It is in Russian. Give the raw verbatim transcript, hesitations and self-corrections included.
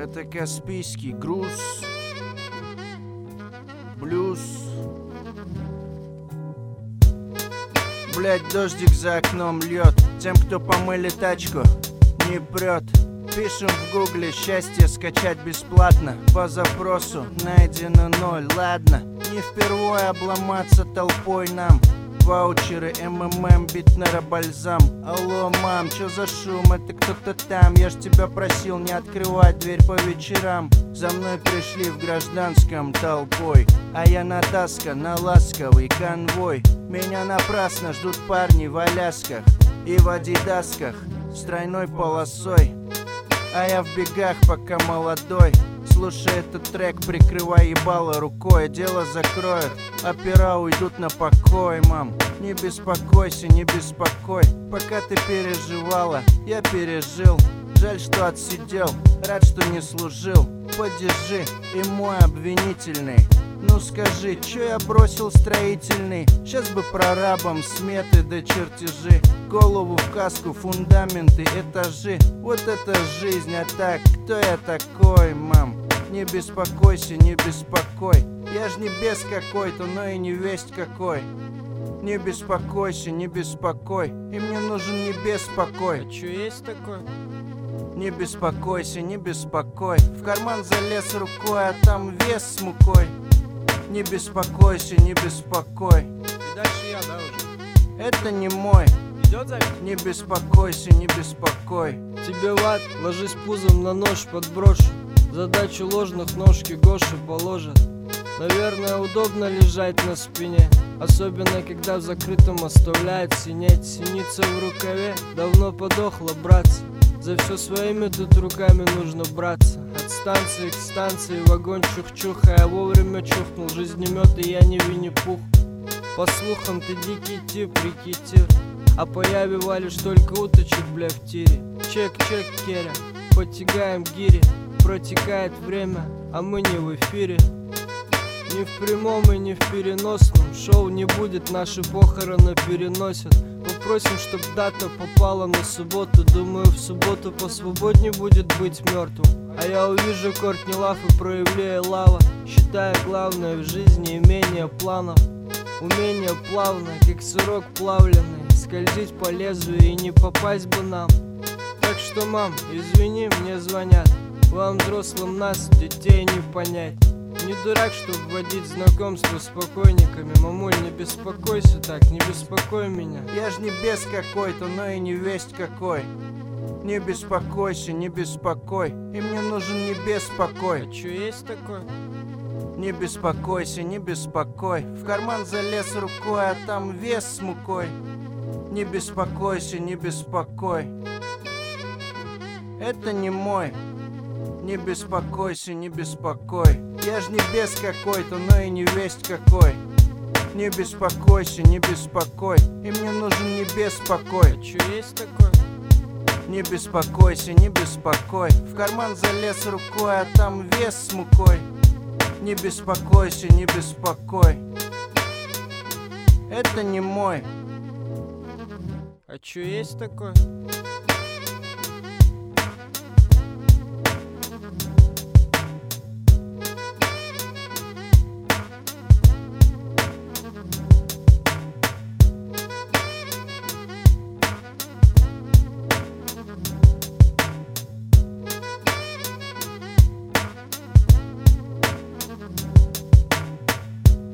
Это Каспийский груз, блюз. Блять, дождик за окном льет. Тем, кто помыли тачку, не прет. Пишем в гугле счастье скачать бесплатно. По запросу найдено ноль. Ладно, не впервой обломаться толпой нам. Ваучеры, МММ, Битнера, бальзам. Алло, мам, чё за шум? Это кто-то там. Я ж тебя просил не открывать дверь по вечерам. За мной пришли в гражданском толпой, а я натаскан на ласковый конвой. Меня напрасно ждут парни в алясках и в адидасках с тройной полосой. А я в бегах, пока молодой. Слушай этот трек, прикрывай ебало рукой. Дело закроют, опера уйдут на покой. Мам, не беспокойся, не беспокой. Пока ты переживала, я пережил. Жаль, что отсидел, рад, что не служил. Подержи, и мой обвинительный. Ну скажи, чё я бросил строительный? Сейчас бы прорабом сметы да чертежи. Голову в каску, фундаменты, этажи. Вот это жизнь, а так, кто я такой, мам? Не беспокойся, не беспокой. Я ж не бес какой-то, но и не весть какой. Не беспокойся, не беспокой. И мне нужен небес покой. А чё есть такое? Не беспокойся, не беспокой. В карман залез рукой, а там вес с мукой. Не беспокойся, не беспокой. И дальше я, да, уже? Это не мой. Идет запись? Не беспокойся, не беспокой. Тебе в ад, ложись пузом на нож подброшу. Задачу ложных ножки Гоши положат. Наверное, удобно лежать на спине, особенно когда в закрытом оставляет синеть. Синица в рукаве давно подохла, братцы. За все своими тут руками нужно браться. От станции к станции вагон чух-чуха. Я вовремя чухнул жизнемет, и я не Винни-Пух. По слухам, ты дикий тип, рекетир, а по яве валишь только уточек, бля, в тире. Чек-чек, Керя, потягаем гири. Протекает время, а мы не в эфире. Ни в прямом и ни в переносном. Шоу не будет, наши похороны переносят. Попросим, чтоб дата попала на субботу. Думаю, в субботу посвободнее будет быть мертвым. А я увижу Кортни Лав и проявляю лава. Считая главное в жизни имение планов. Умение плавно, как сырок плавленый, скользить по лезвию и не попасть бы нам. Так что, мам, извини, мне звонят. Вам, взрослым, нас, детей, не понять. Не дурак, чтоб вводить знакомство с покойниками. Мамуль, не беспокойся так, не беспокой меня. Я ж не бес какой-то, но и не весть какой. Не беспокойся, не беспокой. И мне нужен небес покой. А чё есть такое? Не беспокойся, не беспокой. В карман залез рукой, а там вес с мукой. Не беспокойся, не беспокой. Это не мой. Не беспокойся, не беспокой. Я ж не бес какой-то, но и не весть какой. Не беспокойся, не беспокой. И мне нужен небес покой. А чё есть такое? Не беспокойся, не беспокой. В карман залез рукой, а там вес с мукой. Не беспокойся, не беспокой. Это не мой. А чё есть такое?